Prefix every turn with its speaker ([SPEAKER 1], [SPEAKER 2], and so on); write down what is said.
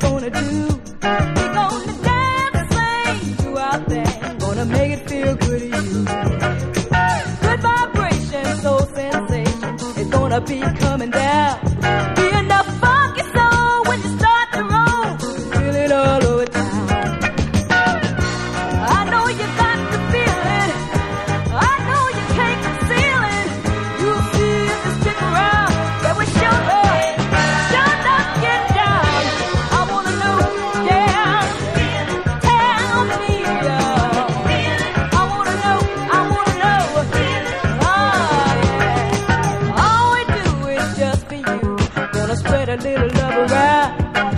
[SPEAKER 1] gonna do? We're gonna dance and sing you out there. Gonna make it feel good to you. Good vibration, soul sensation. It's gonna be coming down. Be enough funky soul when you start to roll. Feel it all over town. I know you got to feel it. I know you can't conceal it. You'll see if you stick around. Yeah, we sure not get down. I wanna know, yeah. Tell me, I wanna know. Oh, yeah. All we do is just for you. Gonna spread a little love around.